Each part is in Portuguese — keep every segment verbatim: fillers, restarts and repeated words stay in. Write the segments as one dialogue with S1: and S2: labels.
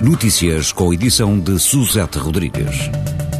S1: Notícias com a edição de Suzete Rodrigues.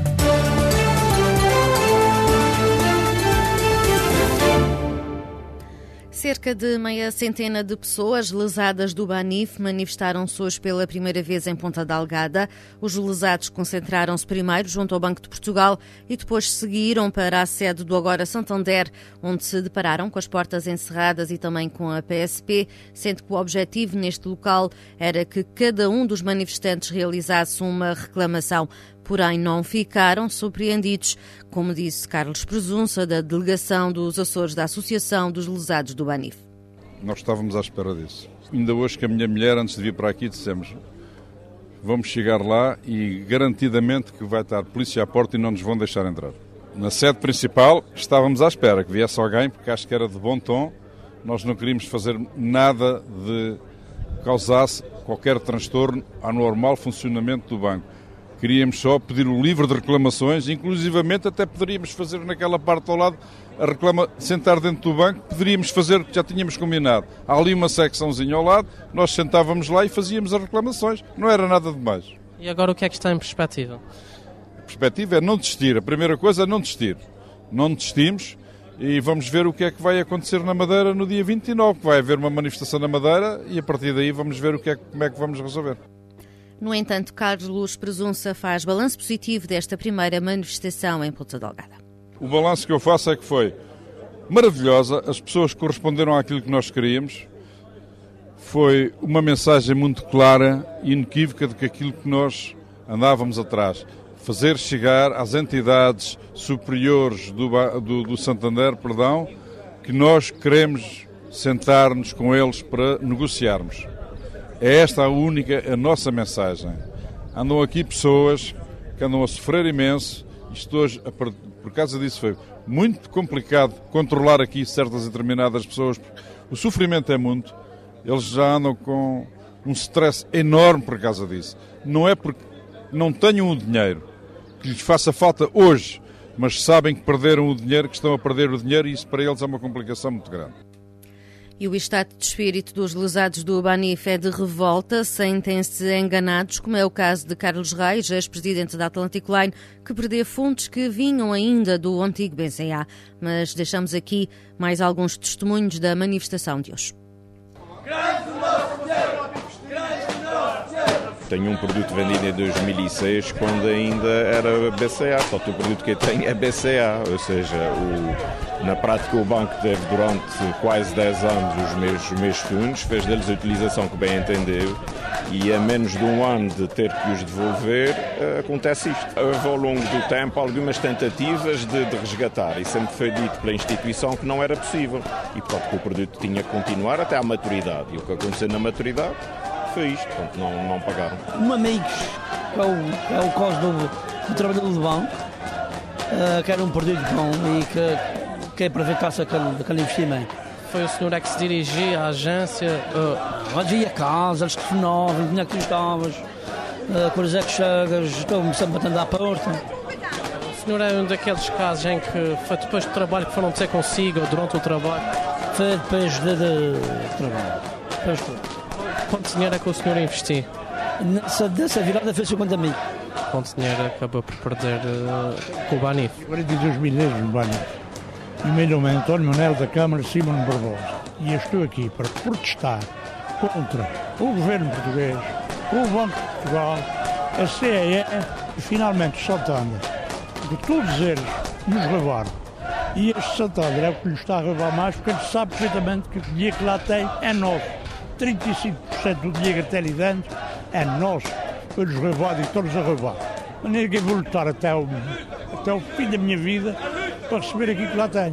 S2: Cerca de meia centena de pessoas lesadas do Banif manifestaram-se hoje pela primeira vez em Ponta Delgada. Os lesados concentraram-se primeiro junto ao Banco de Portugal e depois seguiram para a sede do Agora Santander, onde se depararam com as portas encerradas e também com a P S P, sendo que o objetivo neste local era que cada um dos manifestantes realizasse uma reclamação. Porém, não ficaram surpreendidos, como disse Carlos Presunça, da delegação dos Açores da Associação dos Lesados do Banif.
S3: Nós estávamos à espera disso. Ainda hoje, que a minha mulher, antes de vir para aqui, dissemos: vamos chegar lá e garantidamente que vai estar polícia à porta e não nos vão deixar entrar. Na sede principal estávamos à espera que viesse alguém, porque acho que era de bom tom. Nós não queríamos fazer nada de causasse qualquer transtorno ao normal funcionamento do banco. Queríamos só pedir o livro de reclamações, inclusivamente até poderíamos fazer naquela parte ao lado, a reclama, sentar dentro do banco, poderíamos fazer, já tínhamos combinado. Há ali uma secçãozinha ao lado, nós sentávamos lá e fazíamos as reclamações, não era nada de mais.
S4: E agora o que é que está em perspectiva?
S3: A perspectiva é não desistir, a primeira coisa é não desistir. Não desistimos e vamos ver o que é que vai acontecer na Madeira no dia vinte e nove, vai haver uma manifestação na Madeira e a partir daí vamos ver o que é, como é que vamos resolver.
S2: No entanto, Carlos Presunça faz balanço positivo desta primeira manifestação em Ponta Delgada.
S3: O balanço que eu faço é que foi maravilhosa, as pessoas corresponderam àquilo que nós queríamos, foi uma mensagem muito clara e inequívoca de que aquilo que nós andávamos atrás, fazer chegar às entidades superiores do, do, do Santander, perdão, que nós queremos sentar-nos com eles para negociarmos. É esta a única, a nossa mensagem. Andam aqui pessoas que andam a sofrer imenso. Isto hoje, por causa disso, foi muito complicado controlar aqui certas e determinadas pessoas. O sofrimento é muito. Eles já andam com um stress enorme por causa disso. Não é porque não tenham o dinheiro que lhes faça falta hoje, mas sabem que perderam o dinheiro, que estão a perder o dinheiro, e isso para eles é uma complicação muito grande.
S2: E o estado de espírito dos lesados do Banif é de revolta, sentem-se enganados, como é o caso de Carlos Reis, ex-presidente da Atlantic Line, que perdeu fundos que vinham ainda do antigo B C A. Mas deixamos aqui mais alguns testemunhos da manifestação de hoje.
S5: Tenho um produto vendido em dois mil e seis, quando ainda era B C A. Só que o produto que eu tenho é B C A, ou seja, o, na prática o banco teve durante quase dez anos os meus, os meus fundos, fez deles a utilização que bem entendeu, e a menos de um ano de ter que os devolver, acontece isto. Houve ao longo do tempo algumas tentativas de, de resgatar, e sempre foi dito pela instituição que não era possível, e portanto que o produto tinha que continuar até à maturidade, e o que aconteceu na maturidade foi isto, portanto não, não pagaram.
S6: Um amigo, que é o, é o caso do, do trabalhador do banco, uh, que era um produto bom e que, que aproveitasse aquele, aquele investimento.
S4: Foi o senhor é que se dirigia à agência?
S6: Uh, Ia a casa, eles telefonavam, onde é que tu estavas, uh, quando é que chegas, estou-me sempre batendo à porta.
S4: O senhor é um daqueles casos em que foi depois do trabalho que foram ter consigo ou durante o trabalho?
S6: Foi depois de, de, de trabalho, depois tudo.
S4: Quanto dinheiro é que o senhor investiu?
S6: Nessa, dessa virada fez cinquenta mil.
S4: Quanto dinheiro acabou por perder uh, com o Banif?
S7: quarenta e dois mil euros no Banif. E meu nome é António Manuel da Câmara Simão Barbosa. E eu estou aqui para protestar contra o governo português, o Banco de Portugal, a C E E e finalmente o Santander. Porque todos eles nos roubaram. E este Santander é o que nos está a roubar mais, porque ele sabe perfeitamente que o dinheiro que lá tem é nosso. trinta e cinco por cento do dinheiro até ali dentro é nosso. Foi-nos roubado e estão-nos a roubar. Mas ninguém vou lutar até o, até o fim da minha vida para receber aquilo que lá tenho.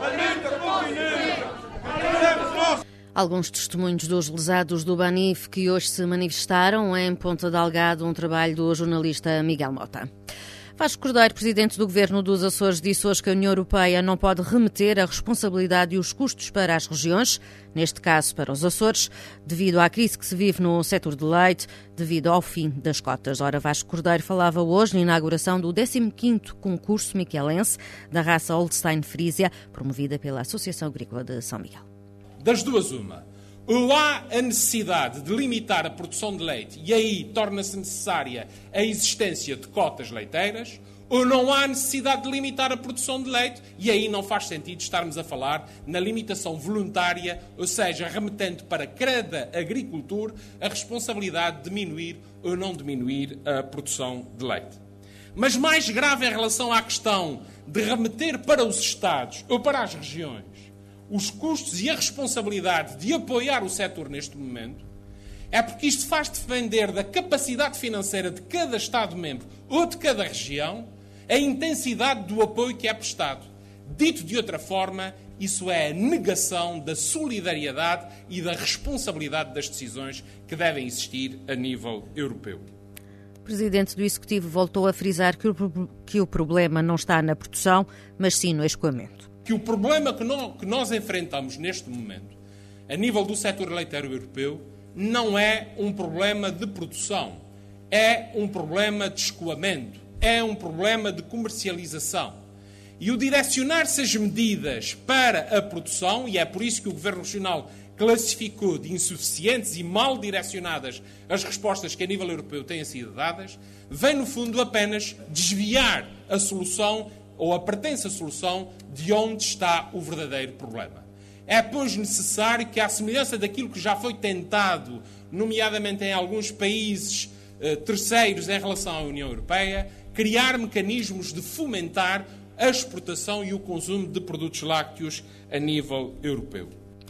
S2: Alguns testemunhos dos lesados do Banif que hoje se manifestaram em Ponta Delgada, um trabalho do jornalista Miguel Mota. Vasco Cordeiro, presidente do Governo dos Açores, disse hoje que a União Europeia não pode remeter a responsabilidade e os custos para as regiões, neste caso para os Açores, devido à crise que se vive no setor de leite, devido ao fim das cotas. Ora, Vasco Cordeiro falava hoje na inauguração do décimo quinto concurso miquelense da raça Holstein Frisia, promovida pela Associação Agrícola de São Miguel.
S8: Das duas, uma. Ou há a necessidade de limitar a produção de leite e aí torna-se necessária a existência de cotas leiteiras, ou não há necessidade de limitar a produção de leite e aí não faz sentido estarmos a falar na limitação voluntária, ou seja, remetendo para cada agricultor a responsabilidade de diminuir ou não diminuir a produção de leite. Mas mais grave em relação à questão de remeter para os Estados ou para as regiões os custos e a responsabilidade de apoiar o setor neste momento, é porque isto faz depender da capacidade financeira de cada Estado-membro ou de cada região a intensidade do apoio que é prestado. Dito de outra forma, isso é a negação da solidariedade e da responsabilidade das decisões que devem existir a nível europeu.
S2: O Presidente do Executivo voltou a frisar que o, que o problema não está na produção, mas sim no escoamento.
S8: Que o problema que nós, que nós enfrentamos neste momento, a nível do setor leiteiro europeu, não é um problema de produção, é um problema de escoamento, é um problema de comercialização. E o direcionar-se as medidas para a produção, e é por isso que o Governo Regional classificou de insuficientes e mal direcionadas as respostas que a nível europeu têm sido dadas, vem no fundo apenas desviar a solução ou a pertença solução de onde está o verdadeiro problema. É, pois, necessário que, à semelhança daquilo que já foi tentado, nomeadamente em alguns países eh, terceiros em relação à União Europeia, criar mecanismos de fomentar a exportação e o consumo de produtos lácteos a nível europeu.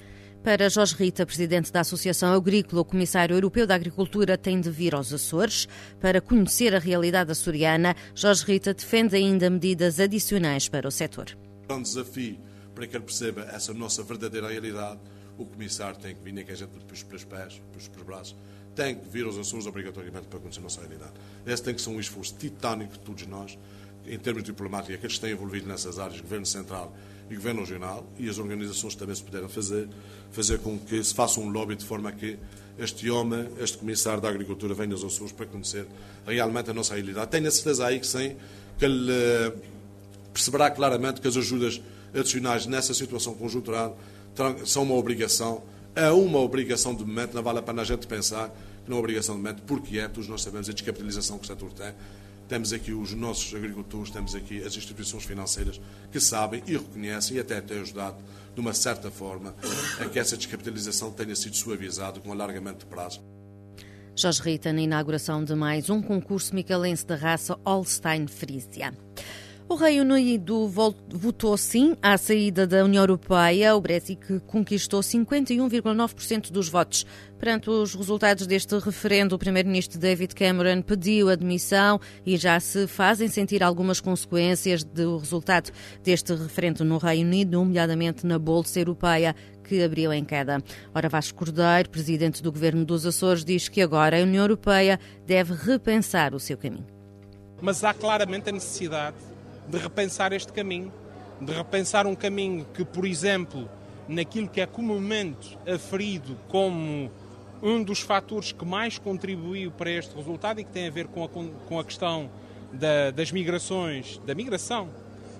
S2: Para Jorge Rita, presidente da Associação Agrícola, o Comissário Europeu da Agricultura tem de vir aos Açores para conhecer a realidade açoriana. Jorge Rita defende ainda medidas adicionais para o setor.
S9: É um desafio para que ele perceba essa nossa verdadeira realidade. O Comissário tem que vir, nem que a gente puxe pelos pés, puxe pelos braços, tem que vir aos Açores obrigatoriamente para conhecer a nossa realidade. Esse tem que ser um esforço titânico de todos nós, em termos de diplomática, aqueles que estão envolvidos nessas áreas, Governo Central e Governo Regional, e as organizações também se puderam fazer, fazer com que se faça um lobby de forma a que este homem, este Comissário da Agricultura, venha aos Açores para conhecer realmente a nossa realidade. Tenho a certeza aí que sim, que ele uh, perceberá claramente que as ajudas adicionais nessa situação conjuntural são uma obrigação, é uma obrigação de momento, não vale a pena a gente pensar que não é uma obrigação de momento, porque é, todos nós sabemos a descapitalização que o setor tem. Temos aqui os nossos agricultores, temos aqui as instituições financeiras que sabem e reconhecem e até têm ajudado, de uma certa forma, a que essa descapitalização tenha sido suavizada com um alargamento de prazo.
S2: Jorge Rita, na inauguração de mais um concurso micalense da raça Holstein Frisia. O Reino Unido votou sim à saída da União Europeia. O Brexit conquistou cinquenta e um vírgula nove por cento dos votos. Perante os resultados deste referendo, o primeiro-ministro David Cameron pediu admissão e já se fazem sentir algumas consequências do resultado deste referendo no Reino Unido, nomeadamente na Bolsa Europeia, que abriu em queda. Ora, Vasco Cordeiro, presidente do Governo dos Açores, diz que agora a União Europeia deve repensar o seu caminho.
S8: Mas há claramente a necessidade de repensar este caminho, de repensar um caminho que, por exemplo, naquilo que é comumente aferido como um dos fatores que mais contribuiu para este resultado e que tem a ver com a, com a questão da, das migrações, da migração,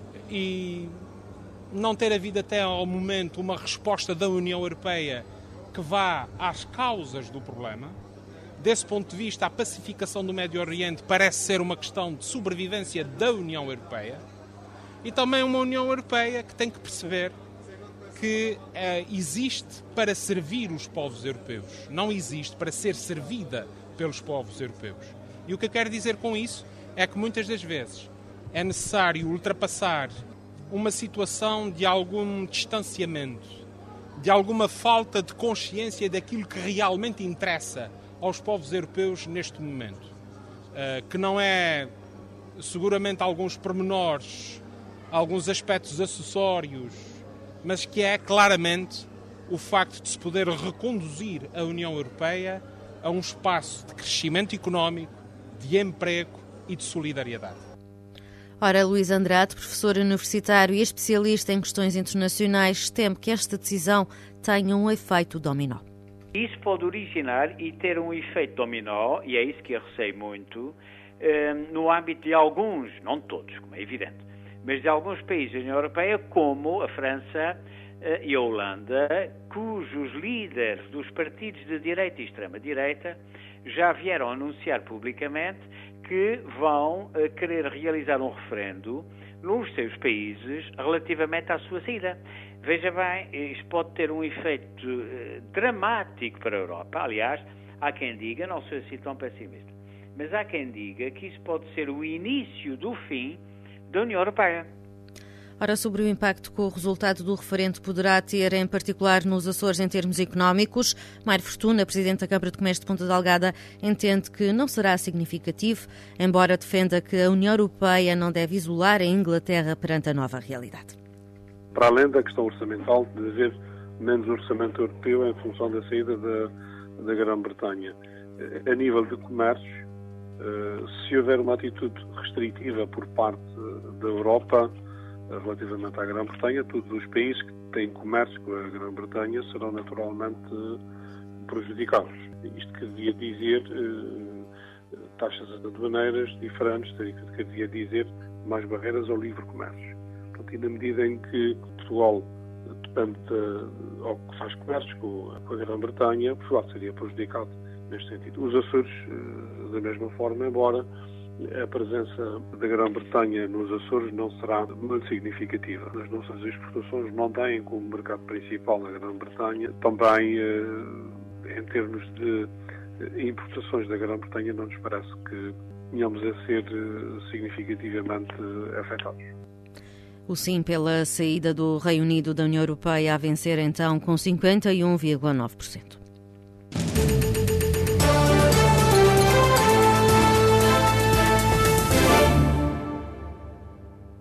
S8: e não ter havido até ao momento uma resposta da União Europeia que vá às causas do problema. Desse ponto de vista, a pacificação do Médio Oriente parece ser uma questão de sobrevivência da União Europeia e também uma União Europeia que tem que perceber que eh, existe para servir os povos europeus, não existe para ser servida pelos povos europeus. E o que eu quero dizer com isso é que muitas das vezes é necessário ultrapassar uma situação de algum distanciamento, de alguma falta de consciência daquilo que realmente interessa aos povos europeus neste momento, uh, que não é seguramente alguns pormenores, alguns aspectos acessórios, mas que é claramente o facto de se poder reconduzir a União Europeia a um espaço de crescimento económico, de emprego e de solidariedade.
S2: Ora, Luís Andrade, professor universitário e especialista em questões internacionais, teme que esta decisão tenha um efeito dominó.
S10: Isso pode originar e ter um efeito dominó, e é isso que eu receio muito, no âmbito de alguns, não todos, como é evidente, mas de alguns países da União Europeia, como a França, e a Holanda, cujos líderes dos partidos de direita e extrema-direita já vieram anunciar publicamente que vão querer realizar um referendo nos seus países relativamente à sua saída. Veja bem, isto pode ter um efeito eh, dramático para a Europa. Aliás, há quem diga, não sou assim tão pessimista, mas há quem diga que isso pode ser o início do fim da União Europeia.
S2: Ora, sobre o impacto que o resultado do referendo poderá ter, em particular nos Açores, em termos económicos, Mário Fortuna, Presidente da Câmara de Comércio de Ponta Delgada, entende que não será significativo, embora defenda que a União Europeia não deve isolar a Inglaterra perante a nova realidade.
S11: Para além da questão orçamental, de haver menos orçamento europeu em função da saída da, da Grã-Bretanha. A nível de comércio, se houver uma atitude restritiva por parte da Europa relativamente à Grã-Bretanha, todos os países que têm comércio com a Grã-Bretanha serão naturalmente prejudicados. Isto queria dizer taxas aduaneiras diferentes, queria dizer mais barreiras ao livre comércio. E na medida em que Portugal depende de, ou que faz comércio com a Grã-Bretanha, Portugal seria prejudicado neste sentido. Os Açores, da mesma forma, embora a presença da Grã-Bretanha nos Açores não será muito significativa. As nossas exportações não têm como mercado principal a Grã-Bretanha. Também, em termos de importações da Grã-Bretanha, não nos parece que venhamos a ser significativamente afetados.
S2: O sim pela saída do Reino Unido da União Europeia a vencer então com cinquenta e um vírgula nove por cento.